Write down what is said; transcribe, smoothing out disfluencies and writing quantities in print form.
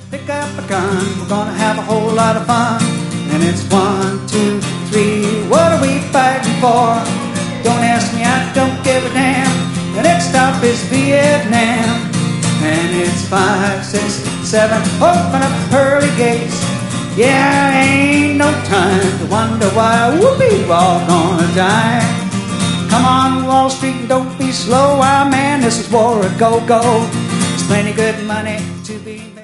Pick up a gun, we're gonna have a whole lot of fun. And it's 1, 2, 3, what are we fighting for? Don't ask me, I don't give a damn. The next stop is Vietnam. And it's 5, 6, 7, open up pearly gates. Yeah, ain't no time to wonder why. Whoopee, we're all gonna die. Come on, Wall Street, and don't be slow. Ah, man, this is war a go-go. There's plenty good money to be made.